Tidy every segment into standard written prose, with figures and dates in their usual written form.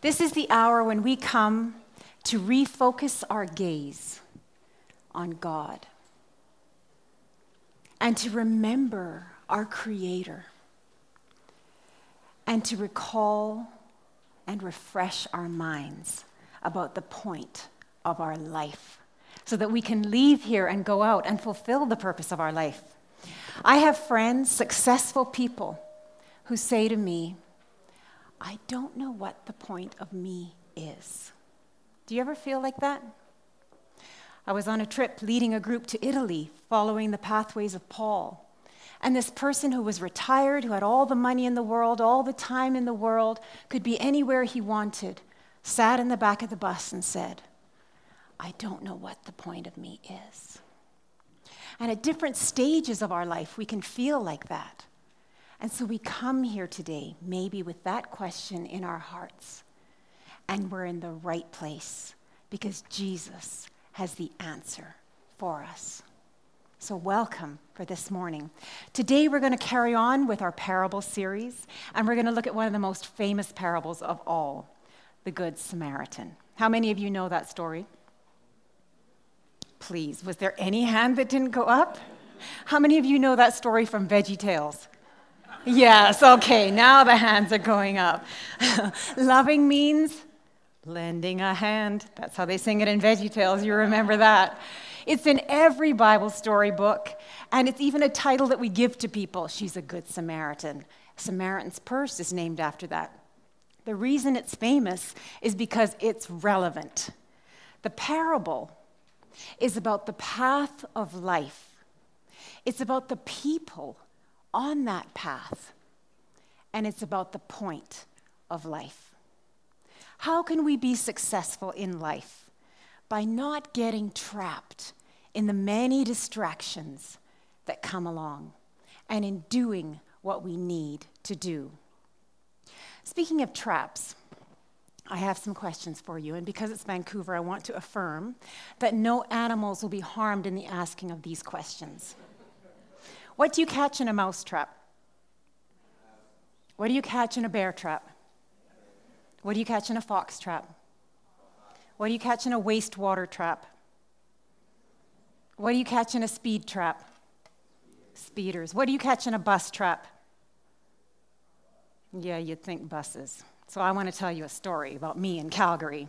This is the hour when we come to refocus our gaze on God and to remember our Creator and to recall and refresh our minds about the point of our life so that we can leave here and go out and fulfill the purpose of our life. I have friends, successful people, who say to me, I don't know what the point of me is. Do you ever feel like that? I was on a trip leading a group to Italy, following the pathways of Paul. And this person who was retired, who had all the money in the world, all the time in the world, could be anywhere he wanted, sat in the back of the bus and said, I don't know what the point of me is. And at different stages of our life, we can feel like that. And so we come here today, maybe with that question in our hearts. And we're in the right place because Jesus has the answer for us. So welcome for this morning. Today we're going to carry on with our parable series, and we're going to look at one of the most famous parables of all, the Good Samaritan. How many of you know that story? Please, was there any hand that didn't go up? How many of you know that story from VeggieTales? Yes, okay, now the hands are going up. Loving means lending a hand. That's how they sing it in VeggieTales. You remember that. It's in every Bible storybook, and it's even a title that we give to people. She's a good Samaritan. Samaritan's Purse is named after that. The reason it's famous is because it's relevant. The parable is about the path of life. It's about the people on that path, and it's about the point of life. How can we be successful in life? By not getting trapped in the many distractions that come along and in doing what we need to do. Speaking of traps, I have some questions for you, and because it's Vancouver, I want to affirm that no animals will be harmed in the asking of these questions. What do you catch in a mouse trap? What do you catch in a bear trap? What do you catch in a fox trap? What do you catch in a wastewater trap? What do you catch in a speed trap? Speeders. What do you catch in a bus trap? Yeah, you'd think buses. So I want to tell you a story about me in Calgary.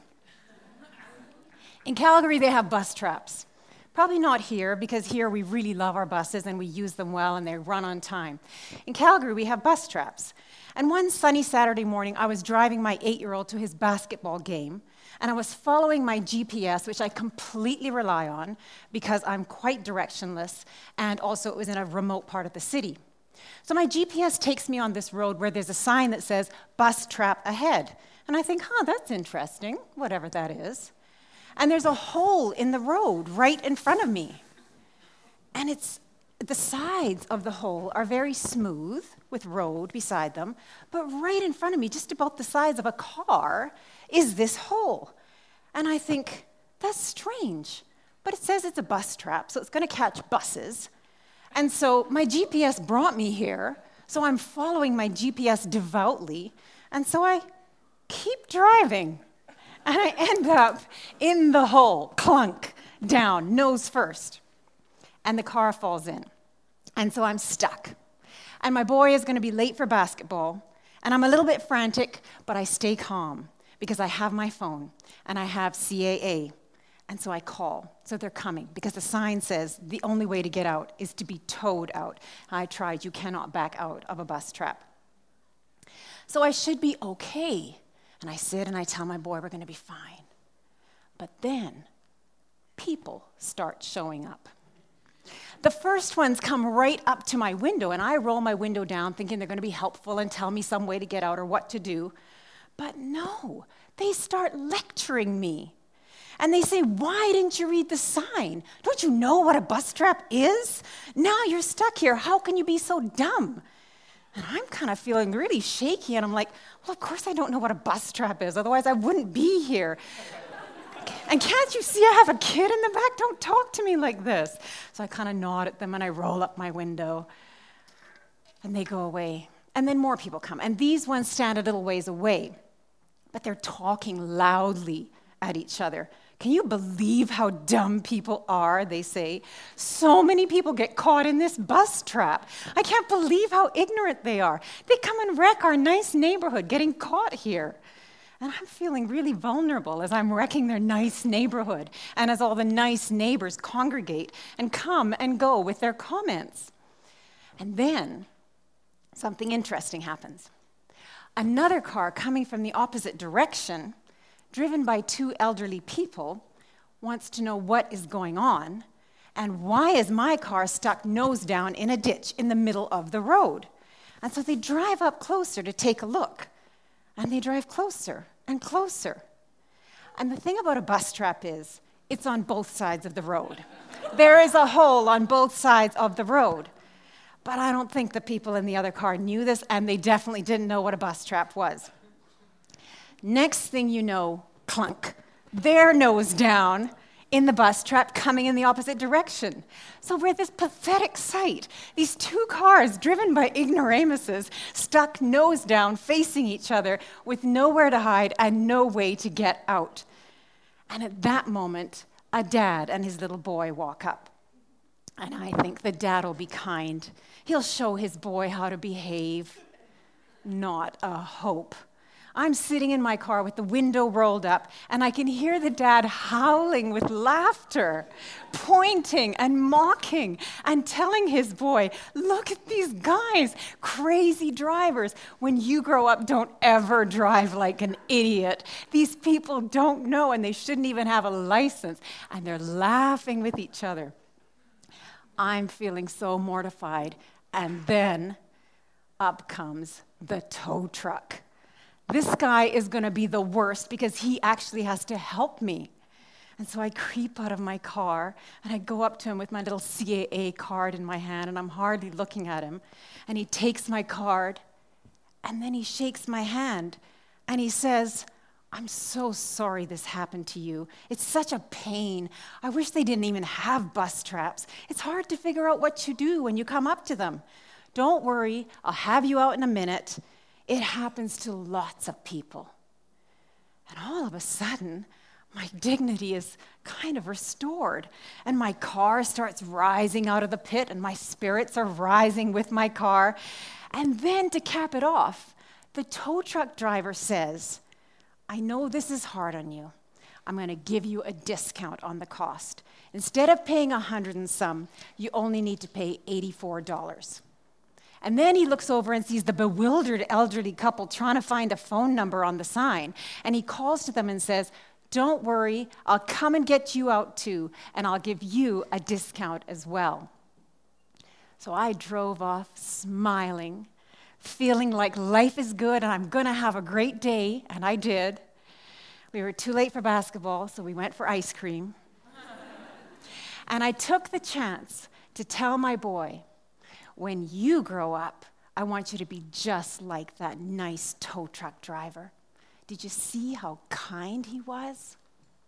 In Calgary, they have bus traps. Probably not here, because here we really love our buses and we use them well and they run on time. In Calgary, we have bus traps. And one sunny Saturday morning, I was driving my 8-year-old to his basketball game, and I was following my GPS, which I completely rely on because I'm quite directionless, and also it was in a remote part of the city. So my GPS takes me on this road where there's a sign that says, bus trap ahead. And I think, that's interesting, whatever that is. And there's a hole in the road right in front of me. And the sides of the hole are very smooth with road beside them, but right in front of me, just about the size of a car, is this hole. And I think, that's strange. But it says it's a bus trap, so it's going to catch buses. And so my GPS brought me here, so I'm following my GPS devoutly, and so I keep driving. And I end up in the hole, clunk, down, nose first. And the car falls in. And so I'm stuck. And my boy is going to be late for basketball. And I'm a little bit frantic, but I stay calm because I have my phone and I have CAA. And so I call. So they're coming because the sign says the only way to get out is to be towed out. I tried. You cannot back out of a bus trap. So I should be okay. And I sit and I tell my boy we're going to be fine. But then people start showing up. The first ones come right up to my window, and I roll my window down thinking they're going to be helpful and tell me some way to get out or what to do. But no, they start lecturing me. And they say, why didn't you read the sign? Don't you know what a bus trap is? Now you're stuck here. How can you be so dumb? And I'm kind of feeling really shaky, and I'm like, well, of course I don't know what a bus trap is, otherwise I wouldn't be here. And can't you see I have a kid in the back? Don't talk to me like this. So I kind of nod at them, and I roll up my window, and they go away. And then more people come, and these ones stand a little ways away. but they're talking loudly at each other. Can you believe how dumb people are, they say. So many people get caught in this bus trap. I can't believe how ignorant they are. They come and wreck our nice neighborhood, getting caught here. And I'm feeling really vulnerable as I'm wrecking their nice neighborhood and as all the nice neighbors congregate and come and go with their comments. And then something interesting happens. Another car coming from the opposite direction, driven by two elderly people, wants to know what is going on and why is my car stuck nose down in a ditch in the middle of the road. And so they drive up closer to take a look. And they drive closer and closer. And the thing about a bus trap is, it's on both sides of the road. There is a hole on both sides of the road. But I don't think the people in the other car knew this, and they definitely didn't know what a bus trap was. Next thing you know, clunk. Their nose down in the bus trap coming in the opposite direction. So we're this pathetic sight. These two cars driven by ignoramuses stuck nose down facing each other with nowhere to hide and no way to get out. And at that moment, a dad and his little boy walk up. And I think the dad will be kind. He'll show his boy how to behave. Not a hope. I'm sitting in my car with the window rolled up, and I can hear the dad howling with laughter, pointing and mocking, and telling his boy, look at these guys, crazy drivers. When you grow up, don't ever drive like an idiot. These people don't know, and they shouldn't even have a license. And they're laughing with each other. I'm feeling so mortified, and then up comes the tow truck. This guy is going to be the worst because he actually has to help me. And so I creep out of my car, and I go up to him with my little CAA card in my hand, and I'm hardly looking at him. And he takes my card, and then he shakes my hand, and he says, I'm so sorry this happened to you. It's such a pain. I wish they didn't even have bus traps. It's hard to figure out what you do when you come up to them. Don't worry, I'll have you out in a minute. It happens to lots of people. And all of a sudden, my dignity is kind of restored. And my car starts rising out of the pit, and my spirits are rising with my car. And then to cap it off, the tow truck driver says, I know this is hard on you. I'm going to give you a discount on the cost. Instead of paying $100 and some, you only need to pay $84. And then he looks over and sees the bewildered elderly couple trying to find a phone number on the sign. And he calls to them and says, don't worry, I'll come and get you out too, and I'll give you a discount as well. So I drove off smiling, feeling like life is good and I'm going to have a great day, and I did. We were too late for basketball, so we went for ice cream. And I took the chance to tell my boy, when you grow up, I want you to be just like that nice tow truck driver. Did you see how kind he was?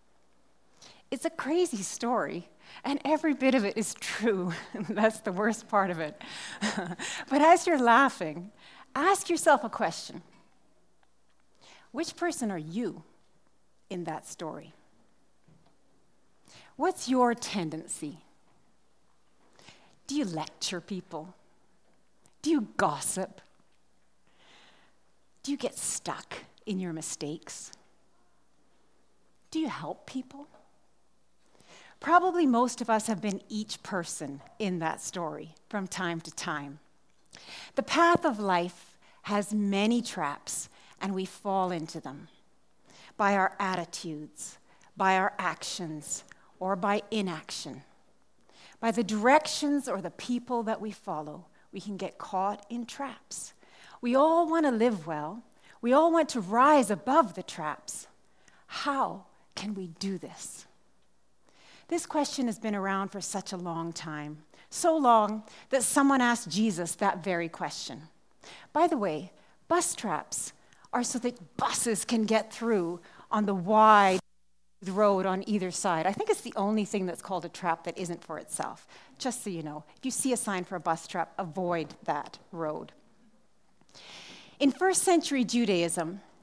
It's a crazy story, and every bit of it is true. That's the worst part of it. But as you're laughing, ask yourself a question. Which person are you in that story? What's your tendency? Do you lecture people? Do you gossip? Do you get stuck in your mistakes? Do you help people? Probably most of us have been each person in that story from time to time. The path of life has many traps, and we fall into them by our attitudes, by our actions, or by inaction. By the directions or the people that we follow, we can get caught in traps. We all want to live well. We all want to rise above the traps. How can we do this? This question has been around for such a long time, so long that someone asked Jesus that very question. By the way, bus traps are so that buses can get through on the wide road on either side. I think it's the only thing that's called a trap that isn't for itself. Just so you know, if you see a sign for a bus trap, avoid that road. In first century Judaism,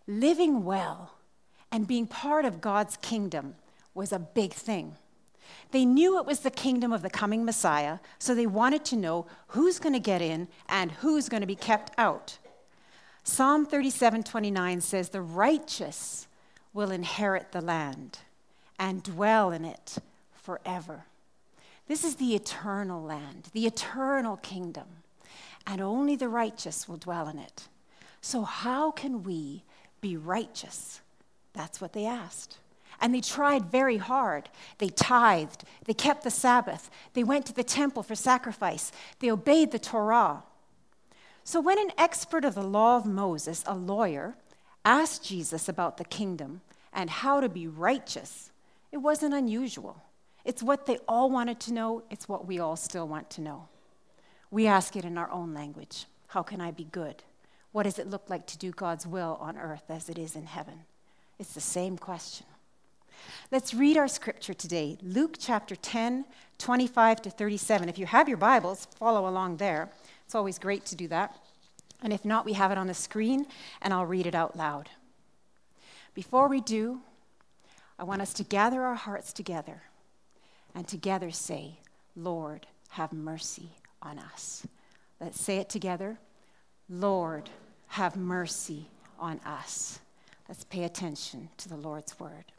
living well and being part of God's kingdom was a big thing. They knew it was the kingdom of the coming Messiah, so they wanted to know who's going to get in and who's going to be kept out. Psalm 37:29 says, "The righteous will inherit the land and dwell in it forever." This is the eternal land, the eternal kingdom, and only the righteous will dwell in it. So how can we be righteous? That's what they asked. And they tried very hard. They tithed. They kept the Sabbath. They went to the temple for sacrifice. They obeyed the Torah. So when an expert of the law of Moses, a lawyer, asked Jesus about the kingdom and how to be righteous, it wasn't unusual. It's what they all wanted to know. It's what we all still want to know. We ask it in our own language. How can I be good? What does it look like to do God's will on earth as it is in heaven? It's the same question. Let's read our scripture today, Luke chapter 10, 25 to 37. If you have your Bibles, follow along there. It's always great to do that. And if not, we have it on the screen, and I'll read it out loud. Before we do, I want us to gather our hearts together and together say, "Lord, have mercy on us." Let's say it together. Lord, have mercy on us. Let's pay attention to the Lord's word.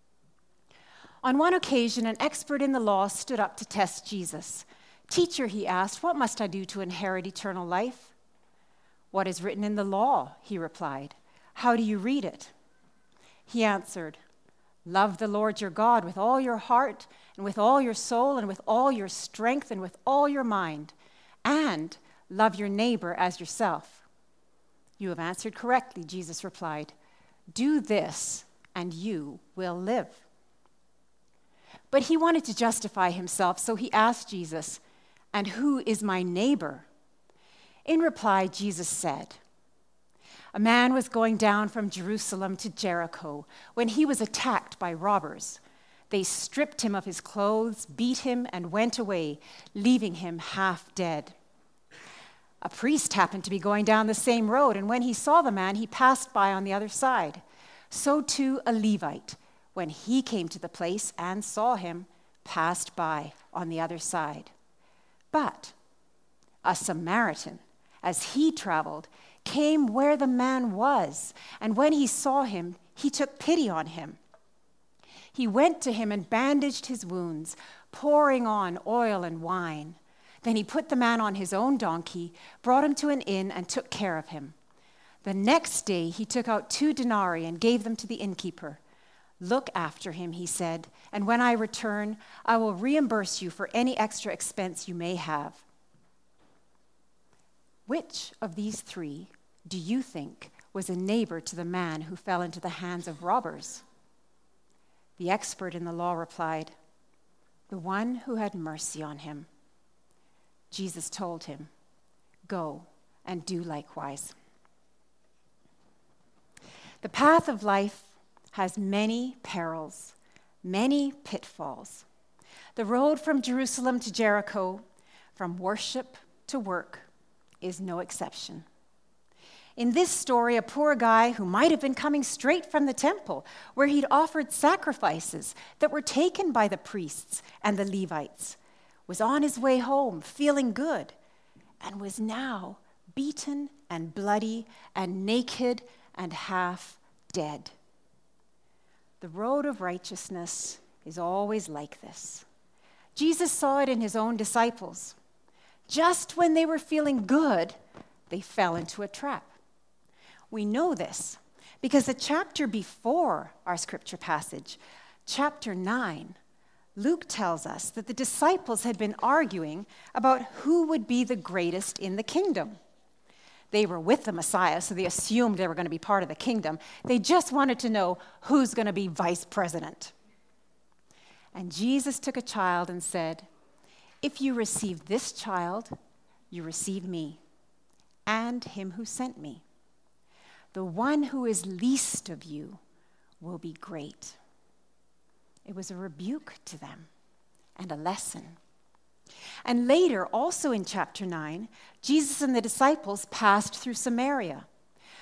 On one occasion, an expert in the law stood up to test Jesus. "Teacher," he asked, "what must I do to inherit eternal life?" "What is written in the law?" he replied. "How do you read it?" He answered, "Love the Lord your God with all your heart and with all your soul and with all your strength and with all your mind, and love your neighbor as yourself." "You have answered correctly," Jesus replied. "Do this and you will live." But he wanted to justify himself, so he asked Jesus, "And who is my neighbor?" In reply, Jesus said, "A man was going down from Jerusalem to Jericho when he was attacked by robbers. They stripped him of his clothes, beat him, and went away, leaving him half dead. A priest happened to be going down the same road, and when he saw the man, he passed by on the other side. So too a Levite, when he came to the place and saw him, passed by on the other side. But a Samaritan, as he traveled, came where the man was, and when he saw him, he took pity on him. He went to him and bandaged his wounds, pouring on oil and wine. Then he put the man on his own donkey, brought him to an inn, and took care of him. The next day he took out 2 denarii and gave them to the innkeeper. 'Look after him,' he said, 'and when I return, I will reimburse you for any extra expense you may have.' Which of these 3 do you think was a neighbor to the man who fell into the hands of robbers?" The expert in the law replied, "The one who had mercy on him." Jesus told him, "Go and do likewise." The path of life has many perils, many pitfalls. The road from Jerusalem to Jericho, from worship to work, is no exception. In this story, a poor guy who might have been coming straight from the temple, where he'd offered sacrifices that were taken by the priests and the Levites, was on his way home, feeling good, and was now beaten and bloody and naked and half dead. The road of righteousness is always like this. Jesus saw it in his own disciples. Just when they were feeling good, they fell into a trap. We know this because the chapter before our scripture passage, chapter 9, Luke tells us that the disciples had been arguing about who would be the greatest in the kingdom. They were with the Messiah, so they assumed they were going to be part of the kingdom. They just wanted to know who's going to be vice president. And Jesus took a child and said, "If you receive this child, you receive me, and him who sent me. The one who is least of you will be great." It was a rebuke to them and a lesson. And later, also in chapter 9, Jesus and the disciples passed through Samaria.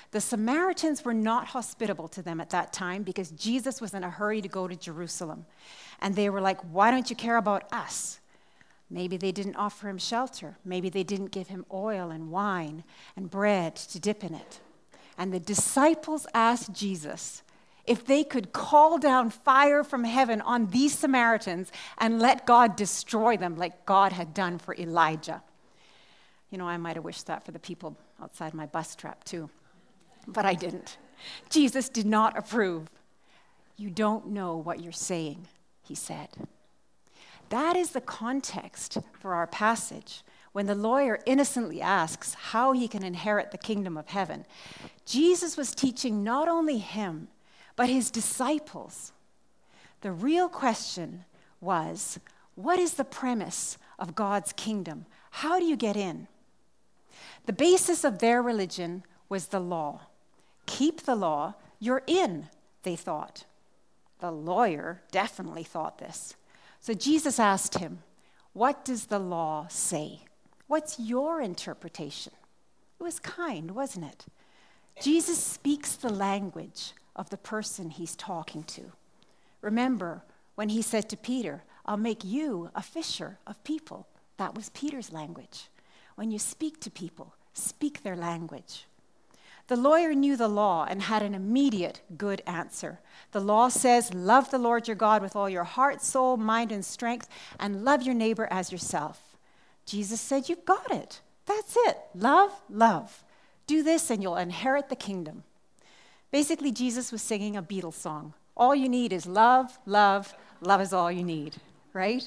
The Samaritans were not hospitable to them at that time because Jesus was in a hurry to go to Jerusalem. And they were like, why don't you care about us? Maybe they didn't offer him shelter. Maybe they didn't give him oil and wine and bread to dip in it. And the disciples asked Jesus if they could call down fire from heaven on these Samaritans and let God destroy them like God had done for Elijah. You know, I might have wished that for the people outside my bus trap too. But I didn't. Jesus did not approve. You don't know what you're saying, he said. That is the context for our passage when the lawyer innocently asks how he can inherit the kingdom of heaven. Jesus was teaching not only him, but his disciples. The real question was, what is the premise of God's kingdom? How do you get in? The basis of their religion was the law. Keep the law, you're in, they thought. The lawyer definitely thought this. So Jesus asked him, what does the law say? What's your interpretation? It was kind, wasn't it? Jesus speaks the language of the person he's talking to. Remember when he said to Peter, I'll make you a fisher of people. That was Peter's language. When you speak to people, speak their language. The lawyer knew the law and had an immediate good answer. The law says, love the Lord your God with all your heart, soul, mind, and strength, and love your neighbor as yourself. Jesus said, you've got it. That's it. Love, love. Do this and you'll inherit the kingdom. Basically, Jesus was singing a Beatles song. All you need is love, love, love is all you need, right?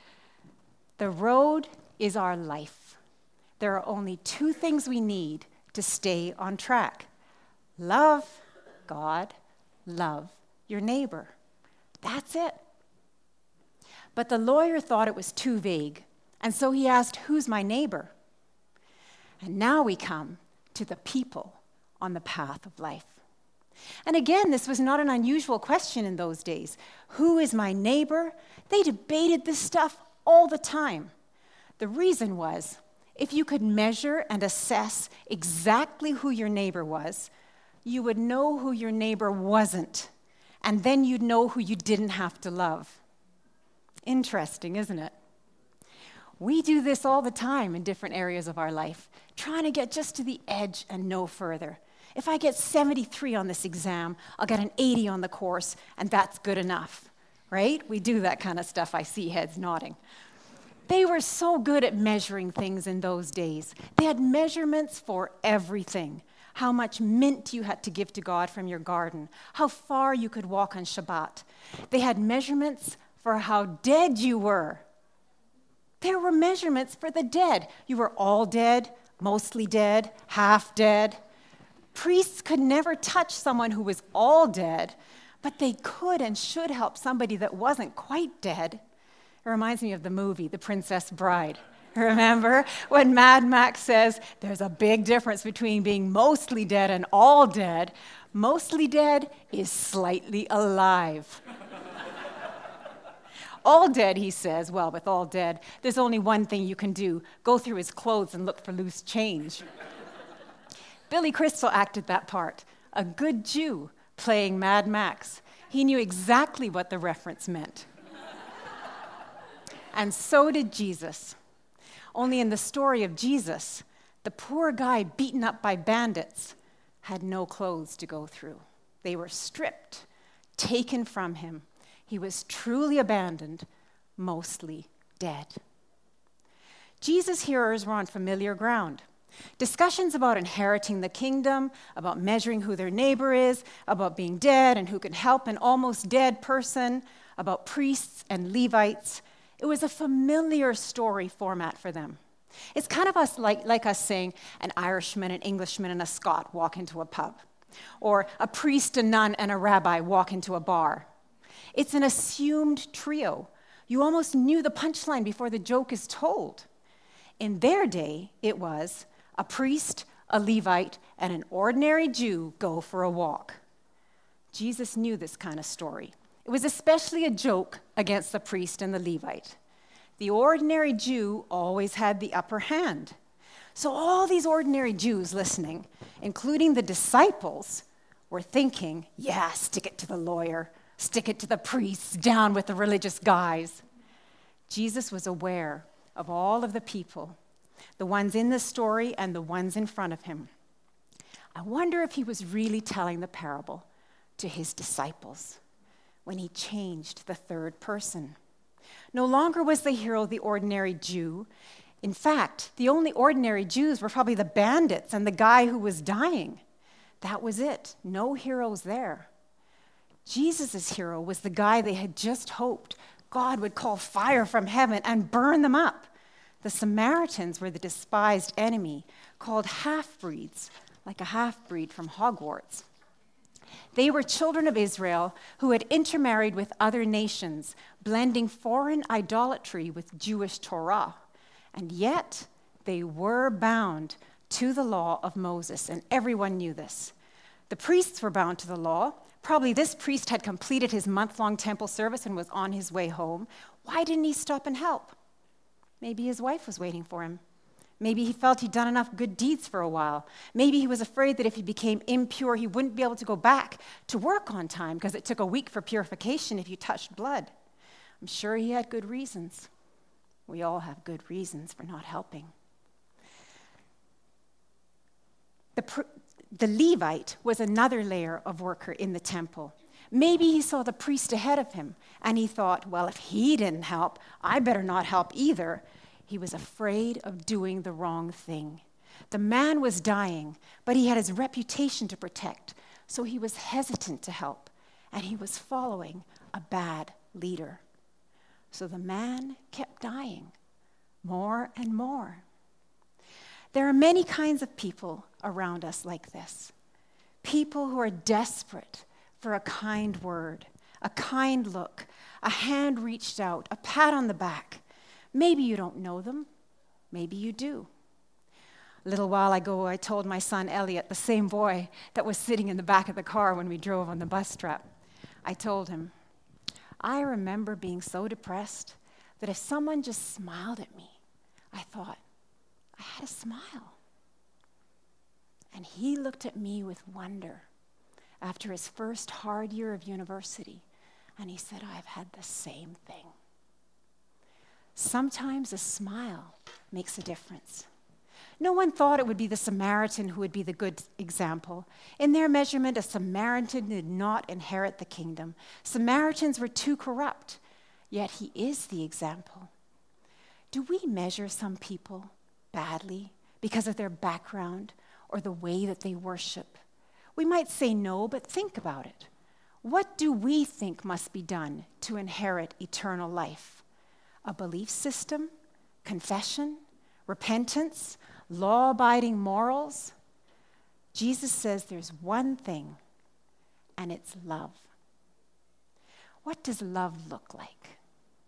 The road is our life. There are only two things we need to stay on track. Love God, love your neighbor. That's it. But the lawyer thought it was too vague, and so he asked, who's my neighbor? And now we come to the people on the path of life. And again, this was not an unusual question in those days. Who is my neighbor? They debated this stuff all the time. The reason was, if you could measure and assess exactly who your neighbor was, you would know who your neighbor wasn't, and then you'd know who you didn't have to love. Interesting, isn't it? We do this all the time in different areas of our life, trying to get just to the edge and no further. If I get 73 on this exam, I'll get an 80 on the course, and that's good enough, right? We do that kind of stuff. I see heads nodding. They were so good at measuring things in those days. They had measurements for everything. How much mint you had to give to God from your garden. How far you could walk on Shabbat. They had measurements for how dead you were. There were measurements for the dead. You were all dead, mostly dead, half dead. Priests could never touch someone who was all dead, but they could and should help somebody that wasn't quite dead. It reminds me of the movie, The Princess Bride. Remember when Mad Max says there's a big difference between being mostly dead and all dead? Mostly dead is slightly alive. All dead, he says, well, with all dead, there's only one thing you can do. Go through his clothes and look for loose change. Billy Crystal acted that part, a good Jew playing Mad Max. He knew exactly what the reference meant. And so did Jesus. Only in the story of Jesus, the poor guy beaten up by bandits had no clothes to go through. They were stripped, taken from him. He was truly abandoned, mostly dead. Jesus' hearers were on familiar ground. Discussions about inheriting the kingdom, about measuring who their neighbor is, about being dead and who can help an almost dead person, about priests and Levites. It was a familiar story format for them. It's kind of like us saying an Irishman, an Englishman, and a Scot walk into a pub, or a priest, a nun, and a rabbi walk into a bar. It's an assumed trio. You almost knew the punchline before the joke is told. In their day, it was a priest, a Levite, and an ordinary Jew go for a walk. Jesus knew this kind of story. It was especially a joke against the priest and the Levite. The ordinary Jew always had the upper hand. So all these ordinary Jews listening, including the disciples, were thinking, yeah, stick it to the lawyer, stick it to the priests, down with the religious guys. Jesus was aware of all of the people, the ones in the story and the ones in front of him. I wonder if he was really telling the parable to his disciples when he changed the third person. No longer was the hero the ordinary Jew. In fact, the only ordinary Jews were probably the bandits and the guy who was dying. That was it. No heroes there. Jesus' hero was the guy they had just hoped God would call fire from heaven and burn them up. The Samaritans were the despised enemy, called half-breeds, like a half-breed from Hogwarts. They were children of Israel who had intermarried with other nations, blending foreign idolatry with Jewish Torah. And yet, they were bound to the law of Moses, and everyone knew this. The priests were bound to the law. Probably this priest had completed his month-long temple service and was on his way home. Why didn't he stop and help? Maybe his wife was waiting for him. Maybe he felt he'd done enough good deeds for a while. Maybe he was afraid that if he became impure, he wouldn't be able to go back to work on time because it took a week for purification if you touched blood. I'm sure he had good reasons. We all have good reasons for not helping. The Levite was another layer of worker in the temple. Maybe he saw the priest ahead of him, and he thought, well, if he didn't help, I better not help either. He was afraid of doing the wrong thing. The man was dying, but he had his reputation to protect, so he was hesitant to help, and he was following a bad leader. So the man kept dying, more and more. There are many kinds of people around us like this. People who are desperate for a kind word, a kind look, a hand reached out, a pat on the back. Maybe you don't know them. Maybe you do. A little while ago, I told my son Elliot, the same boy that was sitting in the back of the car when we drove on the bus trip, I told him, I remember being so depressed that if someone just smiled at me, I thought, I had a smile. And he looked at me with wonder after his first hard year of university, and he said, I've had the same thing. Sometimes a smile makes a difference. No one thought it would be the Samaritan who would be the good example. In their measurement, a Samaritan did not inherit the kingdom. Samaritans were too corrupt, yet he is the example. Do we measure some people badly because of their background or the way that they worship? We might say no, but think about it. What do we think must be done to inherit eternal life? A belief system, confession, repentance, law-abiding morals? Jesus says there's one thing, and it's love. What does love look like?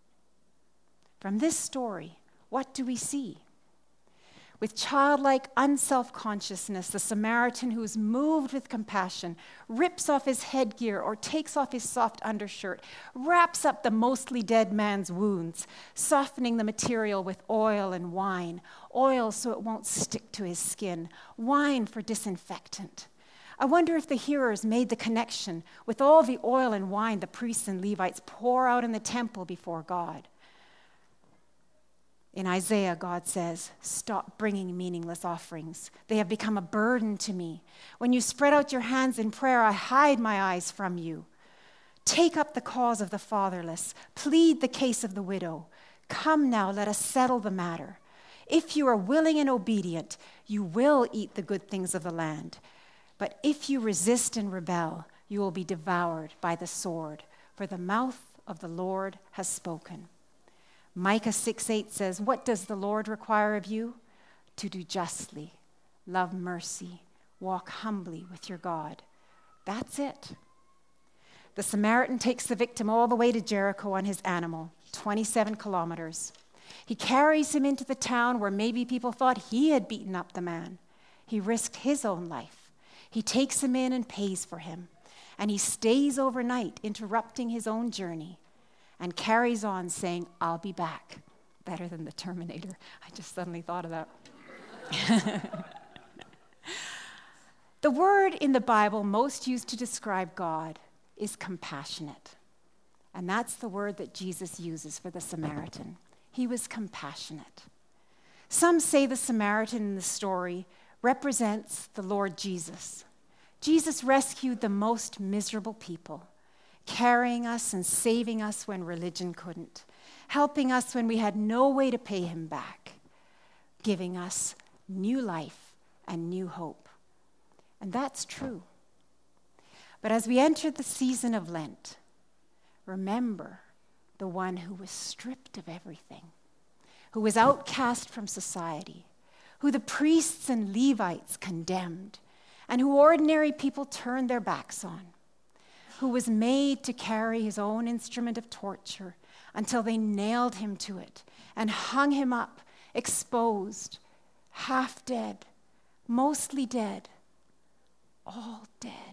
From this story, what do we see? With childlike unself-consciousness, the Samaritan who is moved with compassion rips off his headgear or takes off his soft undershirt, wraps up the mostly dead man's wounds, softening the material with oil and wine, oil so it won't stick to his skin, wine for disinfectant. I wonder if the hearers made the connection with all the oil and wine the priests and Levites pour out in the temple before God. In Isaiah, God says, stop bringing meaningless offerings. They have become a burden to me. When you spread out your hands in prayer, I hide my eyes from you. Take up the cause of the fatherless. Plead the case of the widow. Come now, let us settle the matter. If you are willing and obedient, you will eat the good things of the land. But if you resist and rebel, you will be devoured by the sword, for the mouth of the Lord has spoken. Micah 6:8 says, what does the Lord require of you? To do justly, love mercy, walk humbly with your God. That's it. The Samaritan takes the victim all the way to Jericho on his animal, 27 kilometers. He carries him into the town where maybe people thought he had beaten up the man. He risked his own life. He takes him in and pays for him. And he stays overnight, interrupting his own journey, and carries on saying, I'll be back. Better than the Terminator. I just suddenly thought of that. The word in the Bible most used to describe God is compassionate. And that's the word that Jesus uses for the Samaritan. He was compassionate. Some say the Samaritan in the story represents the Lord Jesus. Jesus rescued the most miserable people, carrying us and saving us when religion couldn't, helping us when we had no way to pay him back, giving us new life and new hope. And that's true. But as we enter the season of Lent, remember the one who was stripped of everything, who was outcast from society, who the priests and Levites condemned, and who ordinary people turned their backs on, who was made to carry his own instrument of torture until they nailed him to it and hung him up, exposed, half dead, mostly dead, all dead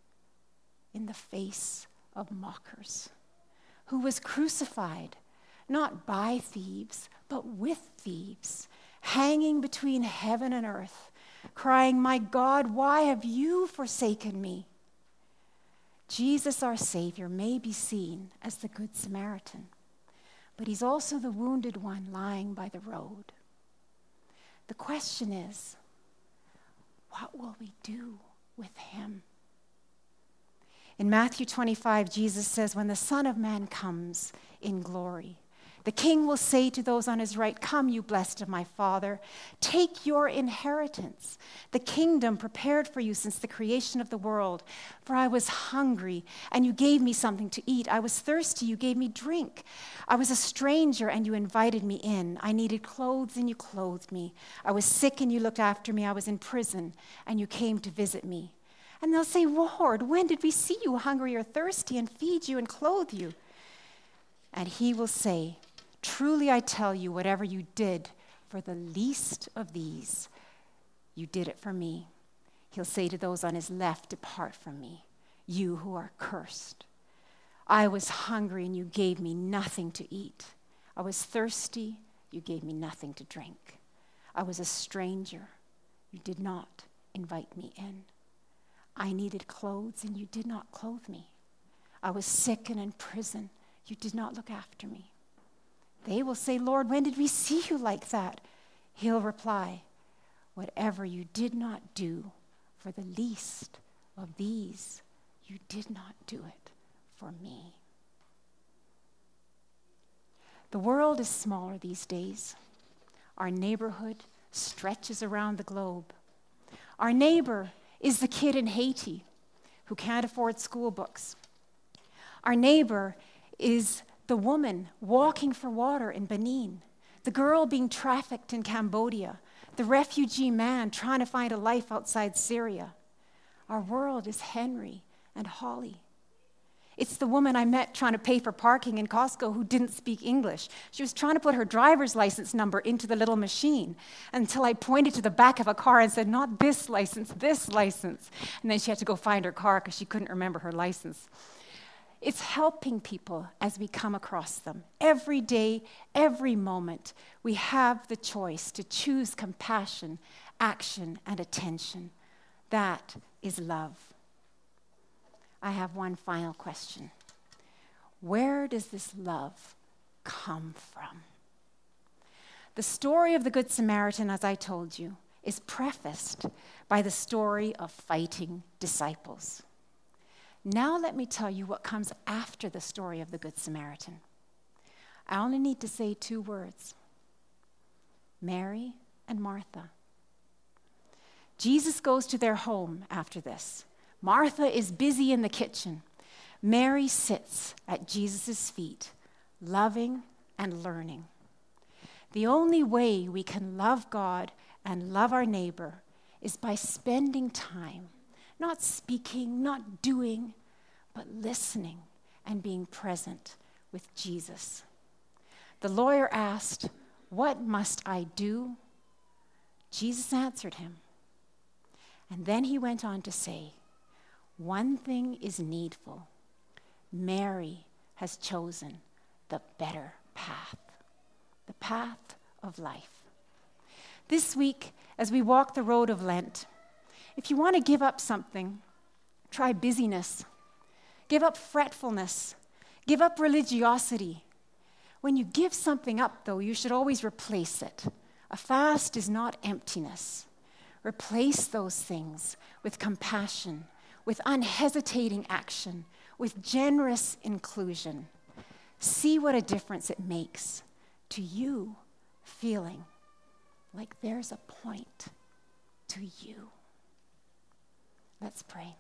in the face of mockers, who was crucified not by thieves, but with thieves, hanging between heaven and earth, crying, "My God, why have you forsaken me?" Jesus, our Savior, may be seen as the Good Samaritan, but he's also the wounded one lying by the road. The question is, what will we do with him? In Matthew 25, Jesus says, when the Son of Man comes in glory, the King will say to those on his right, "Come, you blessed of my Father, take your inheritance, the kingdom prepared for you since the creation of the world. For I was hungry, and you gave me something to eat. I was thirsty, you gave me drink. I was a stranger, and you invited me in. I needed clothes, and you clothed me. I was sick, and you looked after me. I was in prison, and you came to visit me." And they'll say, "Lord, when did we see you hungry or thirsty and feed you and clothe you?" And he will say, "Truly I tell you, whatever you did for the least of these, you did it for me." He'll say to those on his left, "Depart from me, you who are cursed. I was hungry and you gave me nothing to eat. I was thirsty, you gave me nothing to drink. I was a stranger, you did not invite me in. I needed clothes and you did not clothe me. I was sick and in prison, you did not look after me." They will say, "Lord, when did we see you like that?" He'll reply, "Whatever you did not do for the least of these, you did not do it for me." The world is smaller these days. Our neighborhood stretches around the globe. Our neighbor is the kid in Haiti who can't afford school books. Our neighbor is the woman walking for water in Benin, the girl being trafficked in Cambodia, the refugee man trying to find a life outside Syria. Our world is Henry and Holly. It's the woman I met trying to pay for parking in Costco who didn't speak English. She was trying to put her driver's license number into the little machine until I pointed to the back of a car and said, "Not this license, this license." And then she had to go find her car because she couldn't remember her license. It's helping people as we come across them. Every day, every moment, we have the choice to choose compassion, action, and attention. That is love. I have one final question. Where does this love come from? The story of the Good Samaritan, as I told you, is prefaced by the story of fighting disciples. Now let me tell you what comes after the story of the Good Samaritan. I only need to say 2 words: Mary and Martha. Jesus goes to their home after this. Martha is busy in the kitchen. Mary sits at Jesus' feet, loving and learning. The only way we can love God and love our neighbor is by spending time, not speaking, not doing, but listening and being present with Jesus. The lawyer asked, "What must I do?" Jesus answered him. And then he went on to say, "One thing is needful. Mary has chosen the better path, the path of life." This week, as we walk the road of Lent, if you want to give up something, try busyness. Give up fretfulness. Give up religiosity. When you give something up, though, you should always replace it. A fast is not emptiness. Replace those things with compassion, with unhesitating action, with generous inclusion. See what a difference it makes to you feeling like there's a point to you. Let's pray.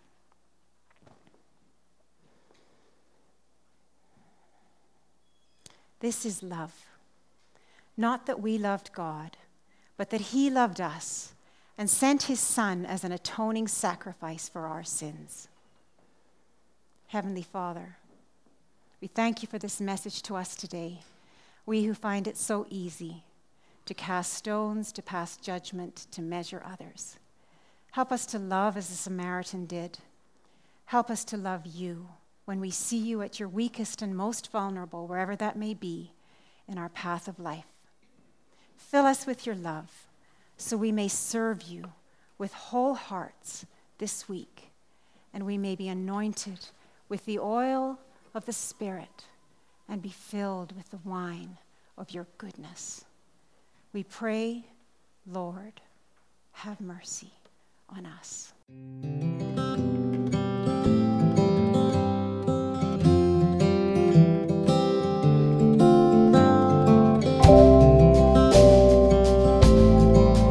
This is love. Not that we loved God, but that He loved us and sent His Son as an atoning sacrifice for our sins. Heavenly Father, we thank You for this message to us today. We who find it so easy to cast stones, to pass judgment, to measure others. Help us to love as the Samaritan did. Help us to love You when we see You at Your weakest and most vulnerable, wherever that may be, in our path of life. Fill us with Your love so we may serve You with whole hearts this week, and we may be anointed with the oil of the Spirit and be filled with the wine of Your goodness. We pray, Lord, have mercy on us.